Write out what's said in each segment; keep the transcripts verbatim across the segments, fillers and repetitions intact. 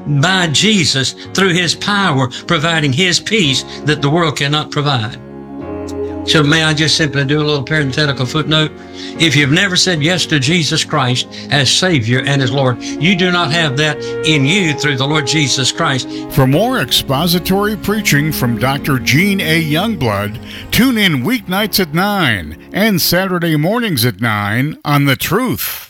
by Jesus through His power, providing His peace that the world cannot provide. So may I just simply do a little parenthetical footnote? If you've never said yes to Jesus Christ as Savior and as Lord, you do not have that in you through the Lord Jesus Christ. For more expository preaching from Doctor Gene A. Youngblood, tune in weeknights at nine and Saturday mornings at nine on The Truth.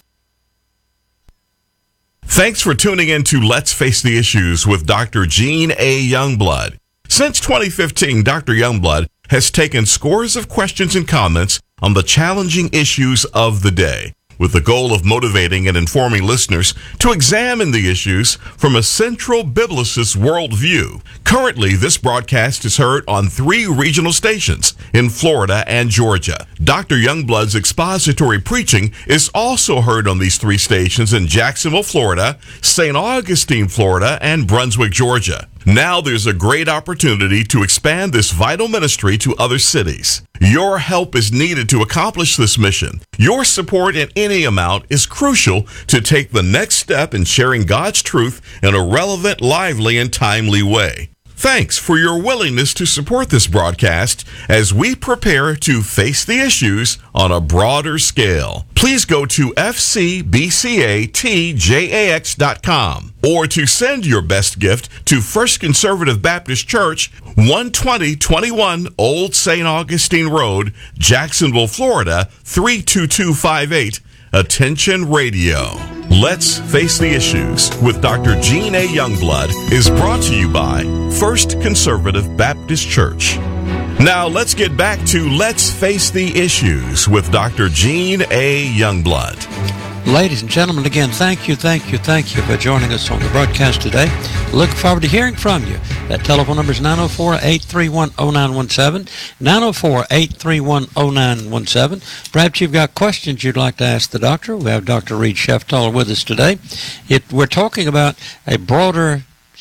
Thanks for tuning in to Let's Face the Issues with Doctor Gene A. Youngblood. Since twenty fifteen, Doctor Youngblood has taken scores of questions and comments on the challenging issues of the day, with the goal of motivating and informing listeners to examine the issues from a central biblicist worldview. Currently, this broadcast is heard on three regional stations in Florida and Georgia. Doctor Youngblood's expository preaching is also heard on these three stations in Jacksonville, Florida, Saint Augustine, Florida, and Brunswick, Georgia. Now there's a great opportunity to expand this vital ministry to other cities. Your help is needed to accomplish this mission. Your support in any amount is crucial to take the next step in sharing God's truth in a relevant, lively, and timely way. Thanks for your willingness to support this broadcast as we prepare to face the issues on a broader scale. Please go to f c b c a t j a x dot com or to send your best gift to First Conservative Baptist Church, one twenty twenty-one Old Saint Augustine Road, Jacksonville, Florida, three two two five eight. Attention Radio. Let's Face the Issues with Doctor Gene A. Youngblood is brought to you by First Conservative Baptist Church. Now let's get back to Let's Face the Issues with Doctor Gene A. Youngblood. Ladies and gentlemen, again, thank you, thank you, thank you for joining us on the broadcast today. Look forward to hearing from you. That telephone number is nine oh four, eight three one, oh nine one seven, nine oh four, eight three one, oh nine one seven. Perhaps you've got questions you'd like to ask the doctor. We have Doctor Reed Sheftall with us today. It, we're talking about a broader,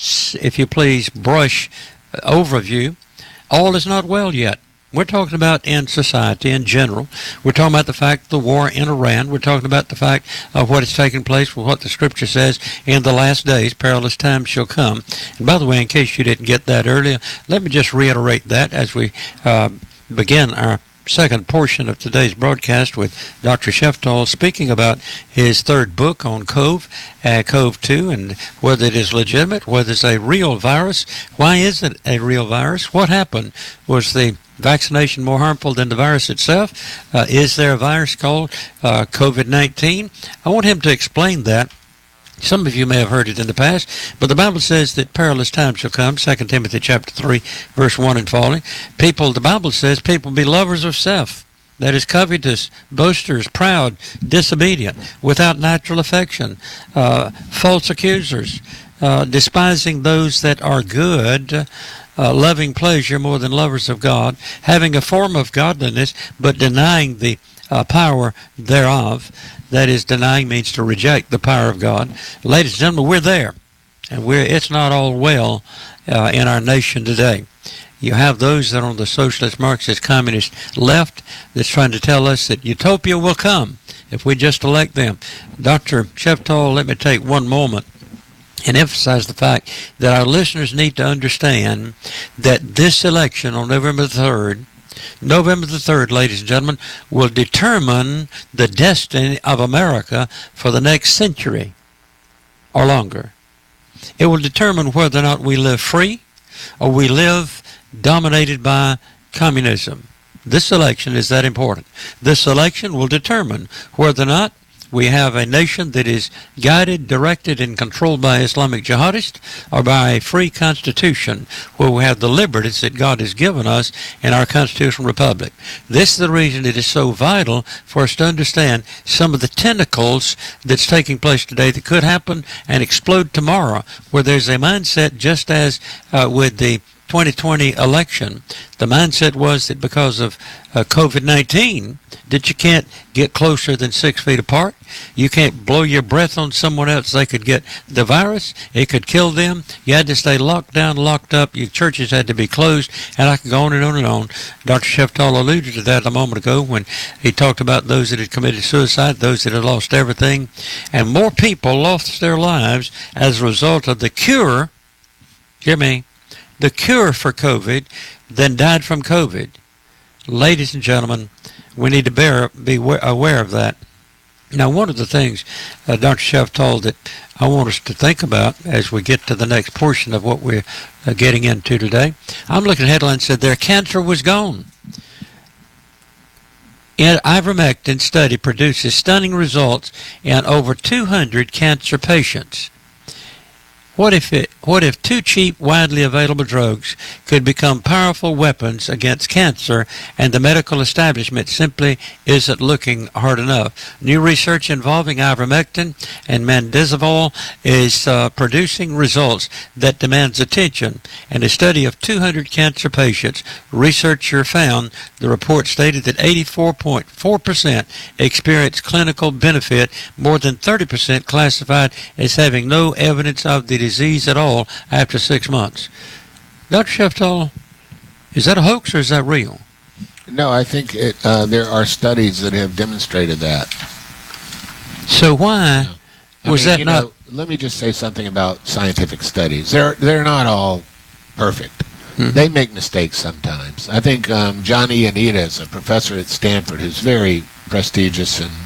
if you please, brush overview. All is not well yet. We're talking about in society in general. We're talking about the fact of the war in Iran. We're talking about the fact of what is taking place with what the Scripture says in the last days, perilous times shall come. And by the way, in case you didn't get that earlier, let me just reiterate that as we uh, begin our second portion of today's broadcast with Doctor Sheftall speaking about his third book on COVE, uh, COVE two, and whether it is legitimate, whether it's a real virus. Why is it a real virus? What happened? Was the vaccination more harmful than the virus itself? Uh, is there a virus called uh, COVID nineteen? I want him to explain that. Some of you may have heard it in the past, but the Bible says that perilous times shall come, Second Timothy chapter three, verse one and following. People, the Bible says, people be lovers of self, that is covetous, boasters, proud, disobedient, without natural affection, uh, false accusers, uh, despising those that are good, uh, loving pleasure more than lovers of God, having a form of godliness, but denying the uh, power thereof. That is, denying means to reject the power of God. Ladies and gentlemen, we're there, and we're, it's not all well uh, in our nation today. You have those that are on the socialist, Marxist, communist left that's trying to tell us that utopia will come if we just elect them. Doctor Sheftall, let me take one moment and emphasize the fact that our listeners need to understand that this election on November the third, November the third, ladies and gentlemen, will determine the destiny of America for the next century or longer. It will determine whether or not we live free or we live dominated by communism. This election is that important. This election will determine whether or not we have a nation that is guided, directed, and controlled by Islamic jihadists, or by a free constitution where we have the liberties that God has given us in our constitutional republic. This is the reason it is so vital for us to understand some of the tentacles that's taking place today that could happen and explode tomorrow, where there's a mindset just as uh, with the twenty twenty election, the mindset was that because of uh, COVID nineteen, that you can't get closer than six feet apart. You can't blow your breath on someone else. They could get the virus. It could kill them. You had to stay locked down, locked up. Your churches had to be closed. And I could go on and on and on. Doctor Sheftal alluded to that a moment ago when he talked about those that had committed suicide, those that had lost everything. And more people lost their lives as a result of the cure, hear me, the cure for COVID than died from COVID. Ladies and gentlemen, we need to bear, be aware of that. Now, one of the things, uh, Doctor Sheftal, that I want us to think about as we get to the next portion of what we're uh, getting into today, I'm looking at headlines that said their cancer was gone. An ivermectin study produces stunning results in over two hundred cancer patients. What if it? What if two cheap, widely available drugs could become powerful weapons against cancer, and the medical establishment simply isn't looking hard enough? New research involving ivermectin and mandazole is uh, producing results that demands attention. In a study of two hundred cancer patients, researcher found the report stated that eighty-four point four percent experienced clinical benefit, more than thirty percent classified as having no evidence of the disease at all after six months. Doctor Sheftal, is that a hoax or is that real? No, I think it, uh, there are studies that have demonstrated that. So why I was mean, that you not? know, let me just say something about scientific studies. They're they're not all perfect. Mhm. They make mistakes sometimes. I think um, John Ioannidis, a professor at Stanford, who's very prestigious and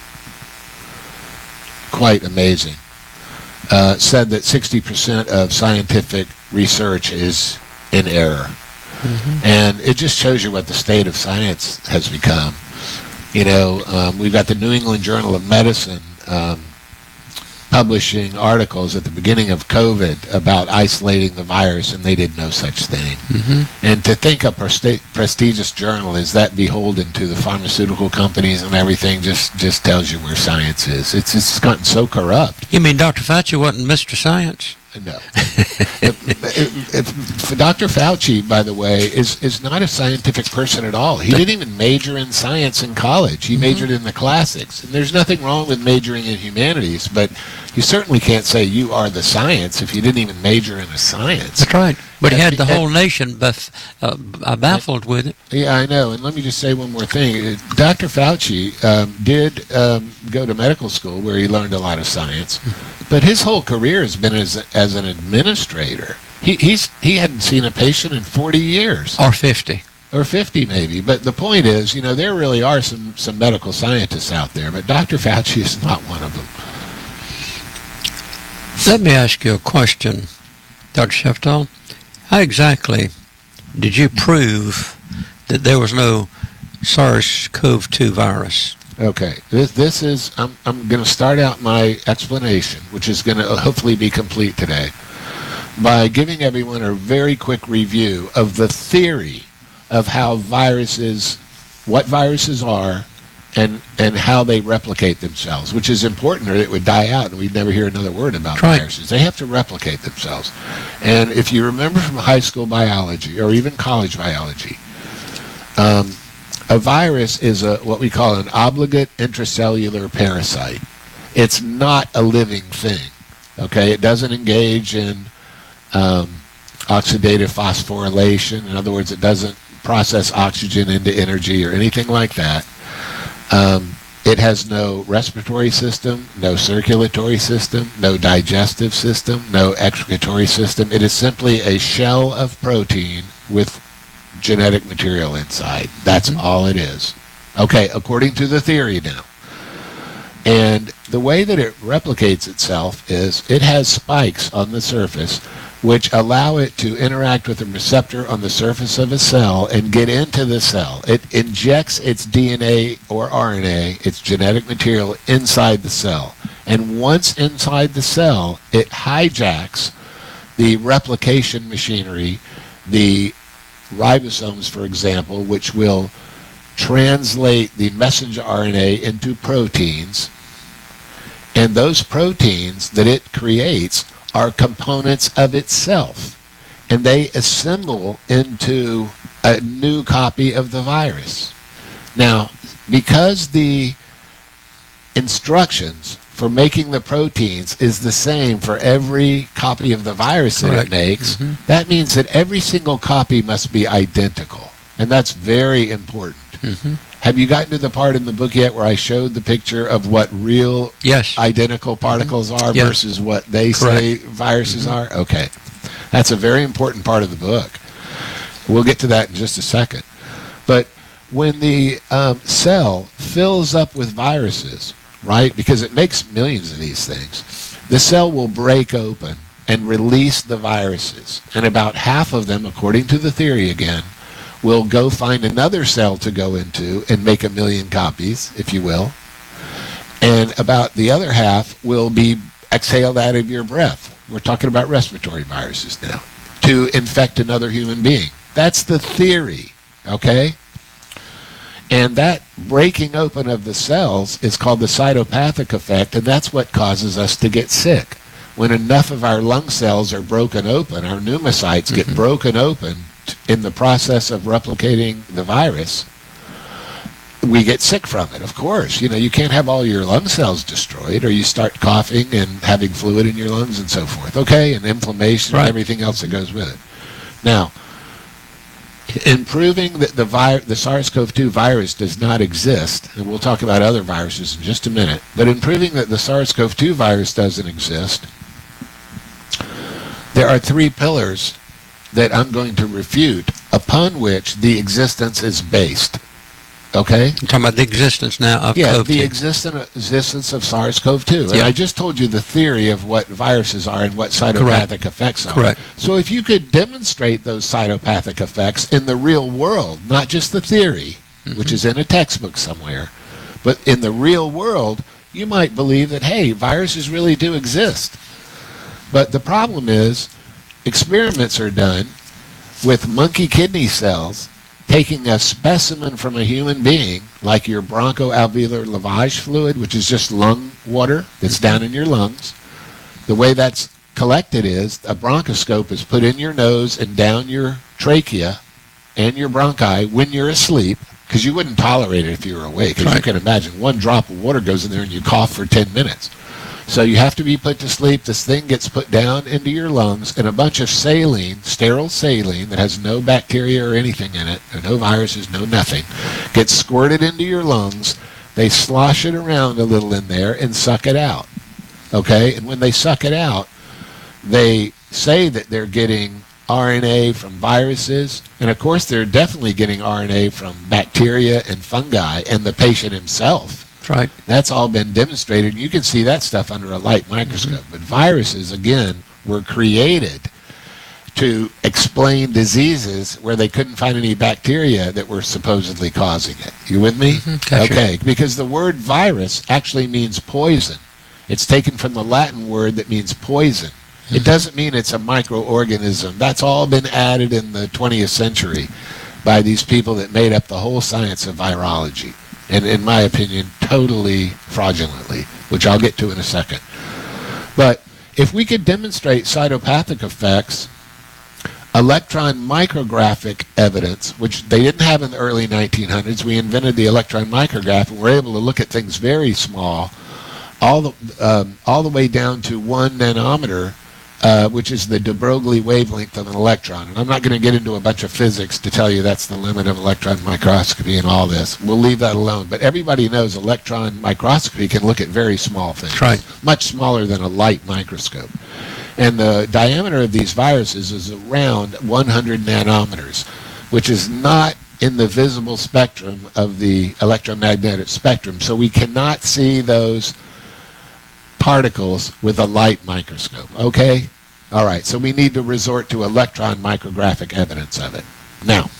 quite amazing, uh, said that sixty percent of scientific research is in error. Mm-hmm. And it just shows you what the state of science has become. You know, um, we've got the New England Journal of Medicine um, publishing articles at the beginning of COVID about isolating the virus, and they did no such thing. Mm-hmm. And to think a presti- prestigious journal is that beholden to the pharmaceutical companies and everything just, just tells you where science is. It's, it's gotten so corrupt. You mean Doctor Fauci wasn't Mister Science? No. if, if, if Doctor Fauci, by the way, is, is not a scientific person at all. He didn't even major in science in college. He mm-hmm. majored in the classics. And there's nothing wrong with majoring in humanities, but you certainly can't say you are the science if you didn't even major in a science. That's right. But he had the and, whole nation buff, uh, baffled with it. Yeah, I know. And let me just say one more thing. Doctor Fauci um, did um, go to medical school where he learned a lot of science, but his whole career has been as as an administrator. He he's he hadn't seen a patient in forty years. Or fifty. Or fifty maybe. But the point is, you know, there really are some, some medical scientists out there, but Doctor Fauci is not one of them. Let me ask you a question, Doctor Sheftal. How exactly did you prove that there was no SARS-C o V two virus? Okay, this this is I'm I'm going to start out my explanation, which is going to hopefully be complete today, by giving everyone a very quick review of the theory of how viruses, what viruses are, and and how they replicate themselves, which is important, or it would die out and we'd never hear another word about right. viruses. They have to replicate themselves. And if you remember from high school biology or even college biology, um, a virus is a what we call an obligate intracellular parasite. It's not a living thing. Okay, it doesn't engage in um, oxidative phosphorylation. In other words, it doesn't process oxygen into energy or anything like that. Um, it has no respiratory system, no circulatory system, no digestive system, no excretory system. It is simply a shell of protein with genetic material inside. That's mm-hmm. all it is. Okay, according to the theory now. And the way that it replicates itself is it has spikes on the surface which allow it to interact with a receptor on the surface of a cell and get into the cell. It injects its D N A or R N A, its genetic material, inside the cell. And once inside the cell, it hijacks the replication machinery, the ribosomes, for example, which will translate the messenger R N A into proteins. And those proteins that it creates are components of itself. and they assemble into a new copy of the virus. Now, because the instructions for making the proteins is the same for every copy of the virus that Correct. it makes, Mhm. that means that every single copy must be identical. And that's very important. Mhm. Have you gotten to the part in the book yet where I showed the picture of what real Yes. identical particles are Yes. versus what they say viruses are? Okay. That's a very important part of the book. We'll get to that in just a second. But when the um, cell fills up with viruses, right, because it makes millions of these things, the cell will break open and release the viruses. And about half of them, according to the theory again, will go find another cell to go into and make a million copies, if you will. And about the other half will be exhaled out of your breath. We're talking about respiratory viruses now, to infect another human being. That's the theory, okay? And that breaking open of the cells is called the cytopathic effect, and that's what causes us to get sick. When enough of our lung cells are broken open, our pneumocytes get broken open t- in the process of replicating the virus, we get sick from it, of course. You know, you can't have all your lung cells destroyed, or you start coughing and having fluid in your lungs and so forth, okay? And inflammation Right. and everything else that goes with it. Now, in proving that the, vi- the SARS-C o V two virus does not exist, and we'll talk about other viruses in just a minute, but in proving that the SARS-C o V two virus doesn't exist, there are three pillars that I'm going to refute upon which the existence is based. Okay? You're talking about the existence now of Yeah, COVID. the existence existence of SARS-C o V two. And Yeah. I just told you the theory of what viruses are and what cytopathic effects are. Correct. So if you could demonstrate those cytopathic effects in the real world, not just the theory, which is in a textbook somewhere, but in the real world, you might believe that, hey, viruses really do exist. But the problem is, experiments are done with monkey kidney cells, taking a specimen from a human being, like your bronchoalveolar lavage fluid, which is just lung water that's down in your lungs. The way that's collected is a bronchoscope is put in your nose and down your trachea and your bronchi when you're asleep, because you wouldn't tolerate it if you were awake. As you Right. can imagine, one drop of water goes in there and you cough for ten minutes. So you have to be put to sleep. This thing gets put down into your lungs, and a bunch of saline, sterile saline that has no bacteria or anything in it, or no viruses, no nothing, gets squirted into your lungs. They slosh it around a little in there and suck it out. Okay? And when they suck it out, they say that they're getting R N A from viruses, and of course they're definitely getting R N A from bacteria and fungi and the patient himself. That's right. That's all been demonstrated. You can see that stuff under a light microscope. But viruses, again, were created to explain diseases where they couldn't find any bacteria that were supposedly causing it. You with me? Gotcha. Okay, because the word virus actually means poison. It's taken from the Latin word that means poison. It doesn't mean it's a microorganism. That's all been added in the twentieth century by these people that made up the whole science of virology. And in my opinion, totally fraudulently, which I'll get to in a second. But if we could demonstrate cytopathic effects, electron micrographic evidence, which they didn't have in the early nineteen hundreds, we invented the electron micrograph, and we're able to look at things very small, all the um, all the way down to one nanometer, uh, which is the de Broglie wavelength of an electron. And I'm not going to get into a bunch of physics to tell you that's the limit of electron microscopy and all this. We'll leave that alone. But everybody knows electron microscopy can look at very small things, That's right. much smaller than a light microscope. And the diameter of these viruses is around one hundred nanometers, which is not in the visible spectrum of the electromagnetic spectrum. So we cannot see those particles with a light microscope, okay? All right, so we need to resort to electron micrographic evidence of it. Now,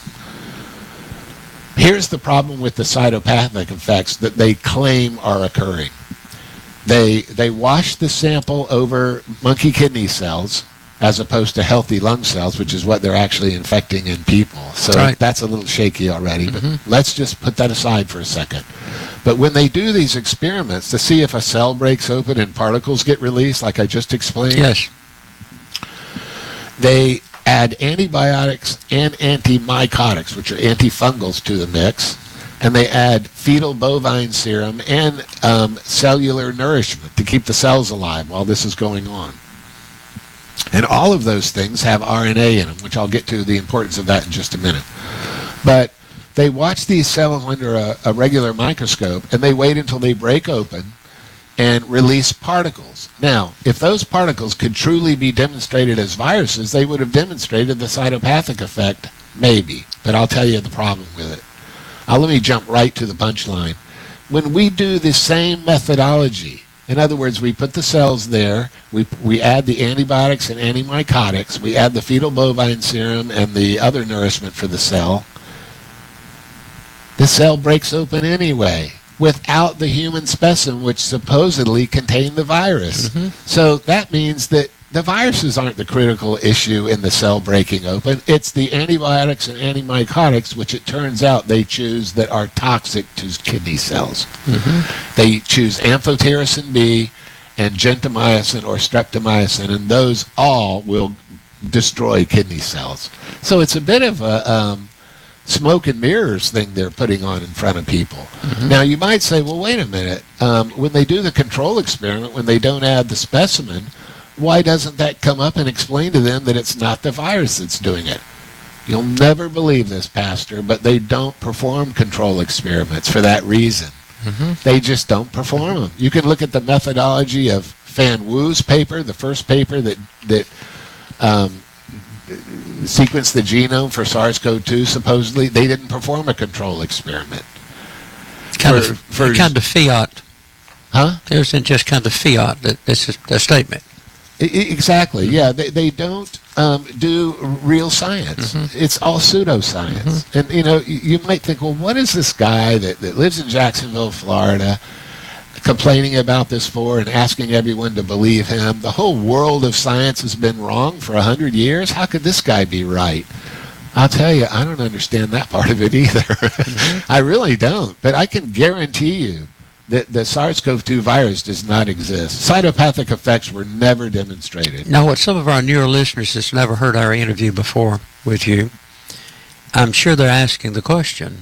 here's the problem with the cytopathic effects that they claim are occurring. They, they wash the sample over monkey kidney cells as opposed to healthy lung cells, which is what they're actually infecting in people. So Right. that's a little shaky already, but let's just put that aside for a second. But when they do these experiments to see if a cell breaks open and particles get released, like I just explained, Yes. they add antibiotics and antimycotics, which are antifungals, to the mix, and they add fetal bovine serum and um, cellular nourishment to keep the cells alive while this is going on. And all of those things have R N A in them, which I'll get to the importance of that in just a minute. But they watch these cells under a, a regular microscope, and they wait until they break open and release particles. Now, if those particles could truly be demonstrated as viruses, they would have demonstrated the cytopathic effect, maybe. But I'll tell you the problem with it. Now, let me jump right to the punchline. When we do the same methodology, in other words, we put the cells there, we, we add the antibiotics and antimycotics, we add the fetal bovine serum and the other nourishment for the cell, the cell breaks open anyway, without the human specimen which supposedly contained the virus. Mm-hmm. So that means that the viruses aren't the critical issue in the cell breaking open. It's the antibiotics and antimycotics, which it turns out they choose, that are toxic to kidney cells. Mm-hmm. They choose amphotericin B and gentamicin or streptomycin, and those all will destroy kidney cells. So it's a bit of a um, smoke and mirrors thing they're putting on in front of people. Mm-hmm. Now, you might say, well, wait a minute. Um, when they do the control experiment, when they don't add the specimen, why doesn't that come up and explain to them that it's not the virus that's doing it? You'll never believe this, Pastor, but they don't perform control experiments for that reason. Mm-hmm. They just don't perform them. You can look at the methodology of Fan Wu's paper, the first paper that, that um, sequenced the genome for SARS CoV two, supposedly. They didn't perform a control experiment. Kind for, of, for, kind of fiat. Huh? It was just kind of fiat, that this is the statement. Exactly, yeah. They, they don't um, do real science. Mm-hmm. It's all pseudoscience. Mm-hmm. And, you know, you, you might think, well, what is this guy that, that lives in Jacksonville, Florida, complaining about this for and asking everyone to believe him? The whole world of science has been wrong for a hundred years. How could this guy be right? I'll tell you, I don't understand that part of it either. Mm-hmm. I really don't. But I can guarantee you that the SARS CoV two virus does not exist. Cytopathic effects were never demonstrated. Now, what some of our newer listeners that's never heard our interview before with you, I'm sure they're asking the question,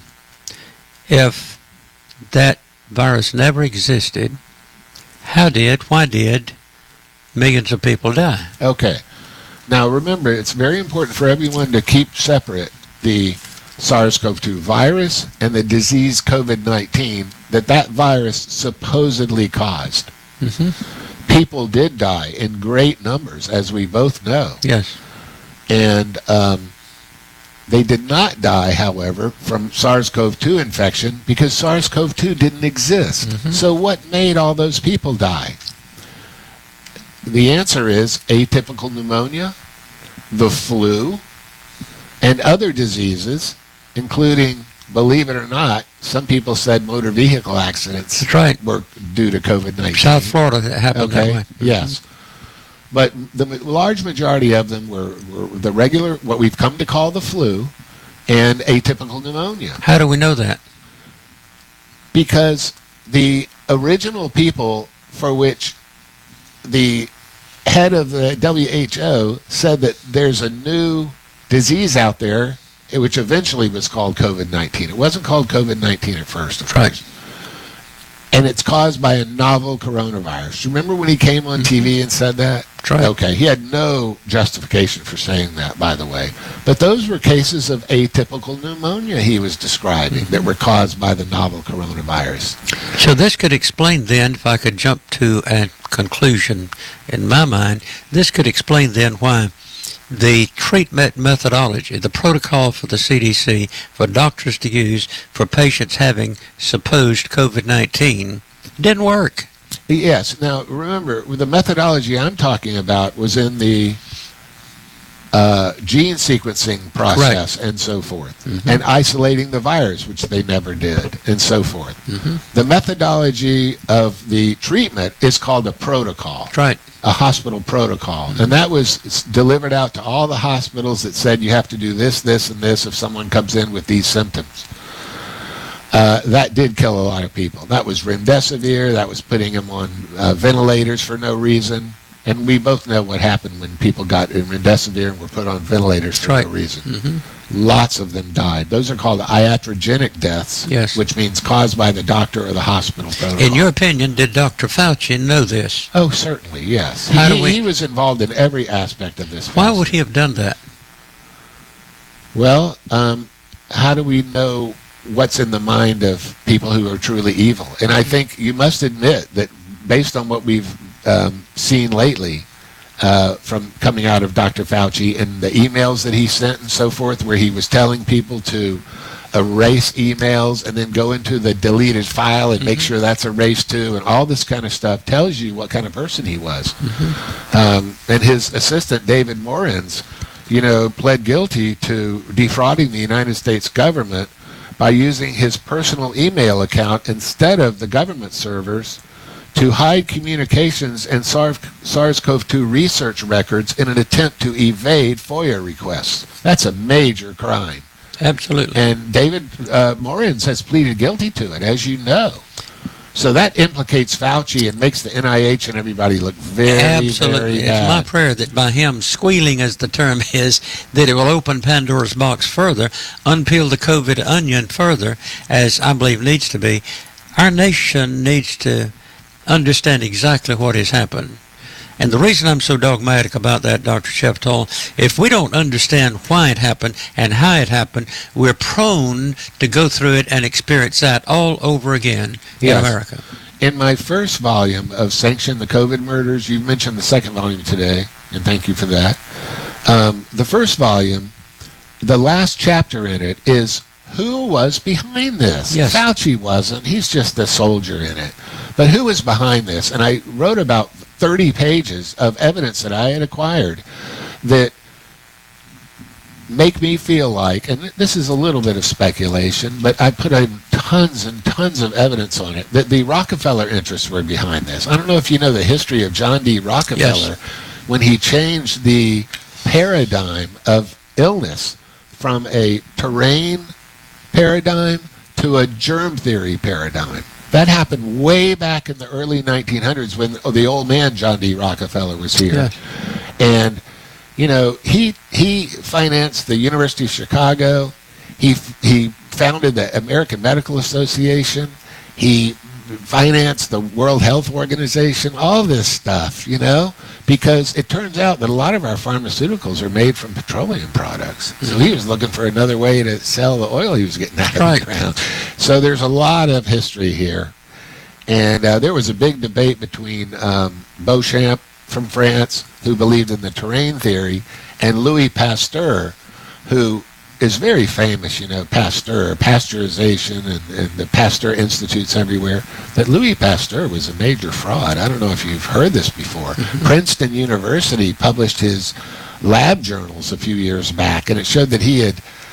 if that virus never existed, how did, why did millions of people die? Okay. Now, remember, it's very important for everyone to keep separate the SARS CoV two virus and the disease COVID nineteen that that virus supposedly caused. Mm-hmm. People did die in great numbers, as we both know. Yes. And um, they did not die, however, from SARS CoV two infection because SARS CoV two didn't exist. Mm-hmm. So what made all those people die? The answer is atypical pneumonia, the flu, and other diseases, including, believe it or not, some people said motor vehicle accidents. That's right. Were due to COVID nineteen. South Florida, it happened okay. that way. Yes. But the large majority of them were, were the regular, what we've come to call the flu, and atypical pneumonia. How do we know that? Because the original people for which the head of the W H O said that there's a new disease out there, which eventually was called COVID nineteen. It wasn't called COVID nineteen at first. Of right. course. And it's caused by a novel coronavirus. Remember when he came on T V and said that? Right. Okay. He had no justification for saying that, by the way. But those were cases of atypical pneumonia he was describing that were caused by the novel coronavirus. So this could explain then, if I could jump to a conclusion in my mind, this could explain then why the treatment methodology, the protocol for the C D C for doctors to use for patients having supposed COVID nineteen didn't work. Yes. Now, remember, the methodology I'm talking about was in the uh, gene sequencing process and so forth, mm-hmm. and isolating the virus, which they never did, and so forth. Mm-hmm. The methodology of the treatment is called a protocol. That's right. A hospital protocol. Mm-hmm. And that was delivered out to all the hospitals that said you have to do this, this, and this if someone comes in with these symptoms. Uh, that did kill a lot of people. That was remdesivir. That was putting them on uh, ventilators for no reason. And we both know what happened when people got remdesivir and were put on ventilators for right. no reason. Mm-hmm. Lots of them died. Those are called iatrogenic deaths, yes. which means caused by the doctor or the hospital protocol. In your opinion, did Doctor Fauci know this? Oh, certainly, yes. How he, do we... he was involved in every aspect of this. Why would he have done that? Well, um, how do we know what's in the mind of people who are truly evil? And I think you must admit that based on what we've um, seen lately, Uh, from coming out of Doctor Fauci and the emails that he sent and so forth, where he was telling people to erase emails and then go into the deleted file and mm-hmm. make sure that's erased too, and all this kind of stuff tells you what kind of person he was. Mm-hmm. Um, and his assistant, David Morens, you know, pled guilty to defrauding the United States government by using his personal email account instead of the government servers to hide communications and SARS-C o V two research records in an attempt to evade FOIA requests. That's a major crime. Absolutely. And David uh, Morens has pleaded guilty to it, as you know. So that implicates Fauci and makes the N I H and everybody look very, Absolutely. very bad. It's my prayer that by him squealing, as the term is, that it will open Pandora's box further, unpeel the COVID onion further, as I believe needs to be. Our nation needs to understand exactly what has happened. And the reason I'm so dogmatic about that, Doctor Sheftall, if we don't understand why it happened and how it happened, we're prone to go through it and experience that all over again in Yes. America. In my first volume of Sanction the COVID Murders, you mentioned the second volume today, and thank you for that. Um, the first volume, the last chapter in it is who was behind this. Yes. Fauci wasn't. He's just a soldier in it. But who was behind this? And I wrote about thirty pages of evidence that I had acquired that make me feel like, and this is a little bit of speculation, but I put in tons and tons of evidence on it, that the Rockefeller interests were behind this. I don't know if you know the history of John D. Rockefeller, Yes. when he changed the paradigm of illness from a terrain paradigm to a germ theory paradigm. That happened way back in the early nineteen hundreds when the old man, John D. Rockefeller, was here. Yes. And, you know, he he financed the University of Chicago. He he founded the American Medical Association. He financed the World Health Organization, all this stuff, you know, because it turns out that a lot of our pharmaceuticals are made from petroleum products. So he was looking for another way to sell the oil he was getting out of Right. the ground. So there's a lot of history here. And uh, there was a big debate between um, Beauchamp from France, who believed in the terrain theory, and Louis Pasteur, who is very famous, you know, Pasteur, pasteurization, and, and the Pasteur Institutes everywhere. But Louis Pasteur was a major fraud. I don't know if you've heard this before. Princeton University published his lab journals a few years back, and it showed that he had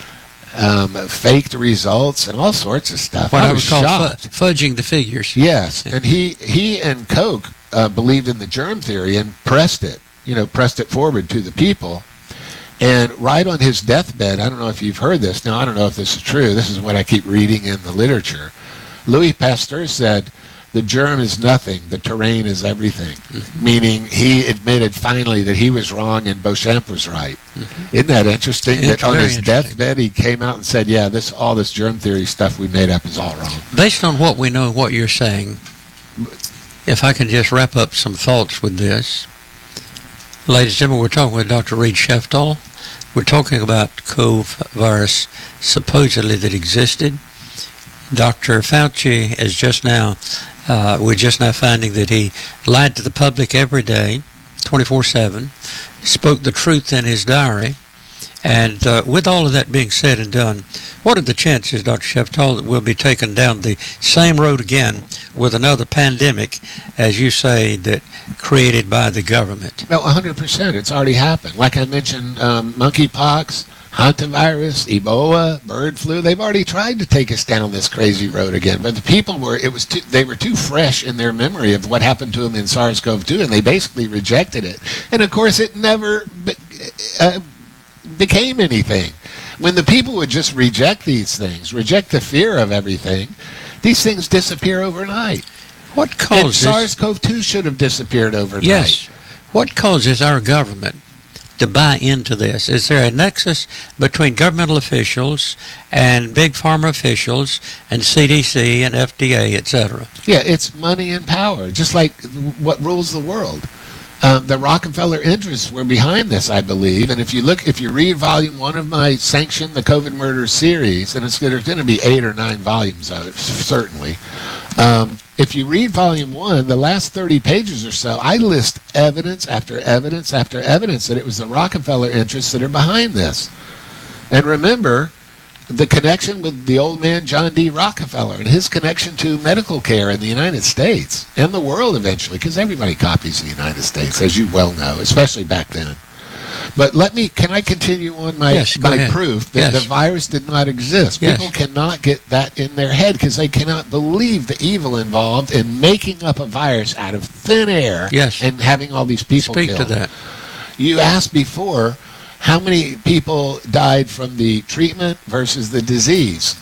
um, faked results and all sorts of stuff. What I I was would call shocked. fu- fudging the figures. Yes, and he he and Koch uh, believed in the germ theory and pressed it, you know, pressed it forward to the people. And right on his deathbed, I don't know if you've heard this. Now, I don't know if this is true. This is what I keep reading in the literature. Louis Pasteur said, the germ is nothing, the terrain is everything. Mm-hmm. Meaning he admitted finally that he was wrong and Beauchamp was right. Mm-hmm. Isn't that interesting? It's that on very his interesting. deathbed he came out and said, yeah, this all this germ theory stuff we made up is all wrong. Based on what we know, what you're saying, if I can just wrap up some thoughts with this. Ladies and gentlemen, we're talking with Doctor Reed Sheftall. We're talking about COVID virus supposedly that existed. Doctor Fauci is just now, uh, we're just now finding that he lied to the public every day, twenty-four seven, spoke the truth in his diary. And uh, with all of that being said and done, what are the chances, Doctor Sheftall, that we'll be taken down the same road again with another pandemic, as you say, that created by the government? No, one hundred percent. It's already happened. Like I mentioned, um, monkeypox, hantavirus, Ebola, bird flu, they've already tried to take us down this crazy road again. But the people were, it was too, they were too fresh in their memory of what happened to them in SARS-C o V two, and they basically rejected it. And of course, it never uh, became anything. When the people would just reject these things, reject the fear of everything, these things disappear overnight. What And causes... SARS-C o V two should have disappeared overnight. Yes. What causes our government to buy into this? Is there a nexus between governmental officials and big pharma officials and C D C and F D A, et cetera? Yeah, it's money and power, just like what rules the world. Um, the Rockefeller interests were behind this, I believe. And if you look, if you read volume one of my Sanction the COVID Murder series, and it's there's going to be eight or nine volumes of it, certainly. Um, if you read volume one, the last thirty pages or so, I list evidence after evidence after evidence that it was the Rockefeller interests that are behind this. And remember, the connection with the old man John D. Rockefeller and his connection to medical care in the United States and the world eventually, because everybody copies the United States, as you well know, especially back then. But let me, can I continue on my, yes, my ahead. proof that yes. the virus did not exist? Yes. People cannot get that in their head because they cannot believe the evil involved in making up a virus out of thin air yes. and having all these people Speak killed. to that. You asked before, how many people died from the treatment versus the disease?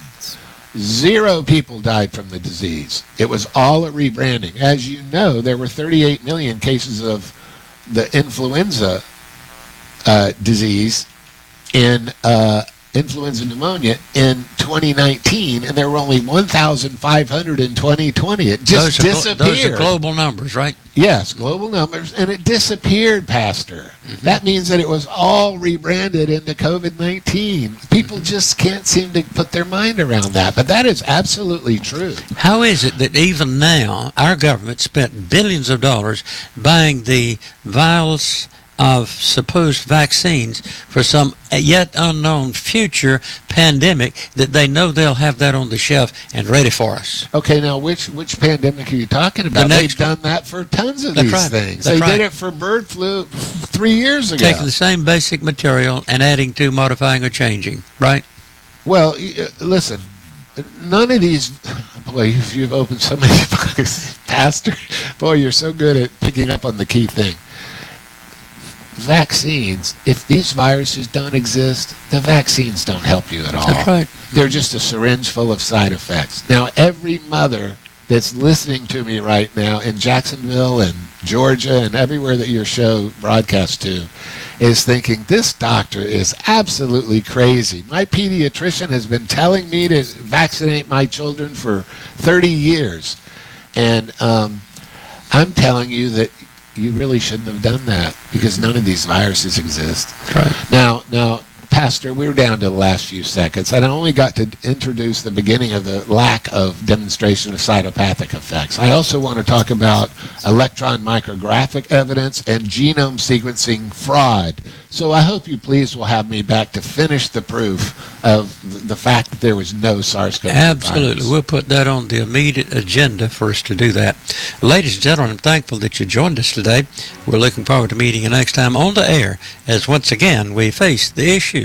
Zero people died from the disease. It was all a rebranding. As you know, there were thirty-eight million cases of the influenza uh, disease in uh, influenza pneumonia in twenty nineteen, and there were only one thousand five hundred in twenty twenty. It just those are, disappeared. Those are global numbers, right? Yes, global numbers, and it disappeared, Pastor. Mm-hmm. That means that it was all rebranded into COVID nineteen. People mm-hmm. just can't seem to put their mind around that, but that is absolutely true. How is it that even now our government spent billions of dollars buying the vials of supposed vaccines for some yet unknown future pandemic that they know they'll have that on the shelf and ready for us? Okay, now which which pandemic are you talking about? The They've done that for tons of That's these right. things. That's they right. did it for bird flu three years ago. Taking the same basic material and adding to, modifying, or changing, right? Well, uh, listen, none of these, boy, you've opened so many books, Pastor. Boy, you're so good at picking up on the key thing. Vaccines, if these viruses don't exist, the vaccines don't help you at all. That's right. They're just a syringe full of side effects. Now, every mother that's listening to me right now in Jacksonville and Georgia and everywhere that your show broadcasts to is thinking, this doctor is absolutely crazy. My pediatrician has been telling me to vaccinate my children for thirty years. And um, I'm telling you that you really shouldn't have done that because none of these viruses exist. Right. Now, now, Pastor, we're down to the last few seconds, and I only got to introduce the beginning of the lack of demonstration of cytopathic effects. I also want to talk about electron micrographic evidence and genome sequencing fraud. So I hope you please will have me back to finish the proof of the fact that there was no SARS-CoV two Absolutely. virus. We'll put that on the immediate agenda for us to do that. Ladies and gentlemen, I'm thankful that you joined us today. We're looking forward to meeting you next time on the air as once again we face the issues.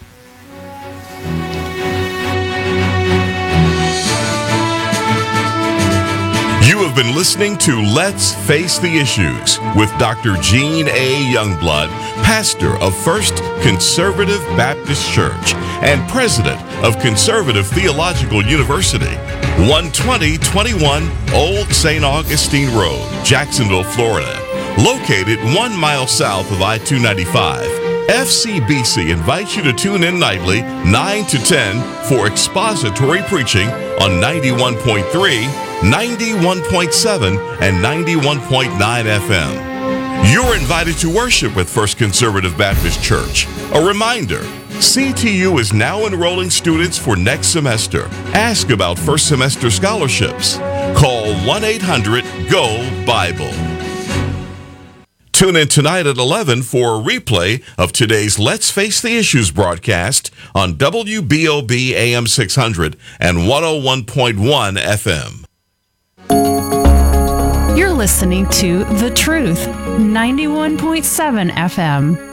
You have been listening to Let's Face the Issues with Doctor Gene A. Youngblood, pastor of First Conservative Baptist Church and president of Conservative Theological University, one twenty twenty-one Old Saint Augustine Road, Jacksonville, Florida. Located one mile south of I two ninety-five, F C B C invites you to tune in nightly, nine to ten, for expository preaching on ninety-one point three, ninety-one point seven, and ninety-one point nine F M. You're invited to worship with First Conservative Baptist Church. A reminder, C T U is now enrolling students for next semester. Ask about first semester scholarships. Call one eight hundred G O Bible. Tune in tonight at eleven for a replay of today's Let's Face the Issues broadcast on W B O B A M six hundred and one oh one point one F M. You're listening to The Truth, ninety-one point seven F M.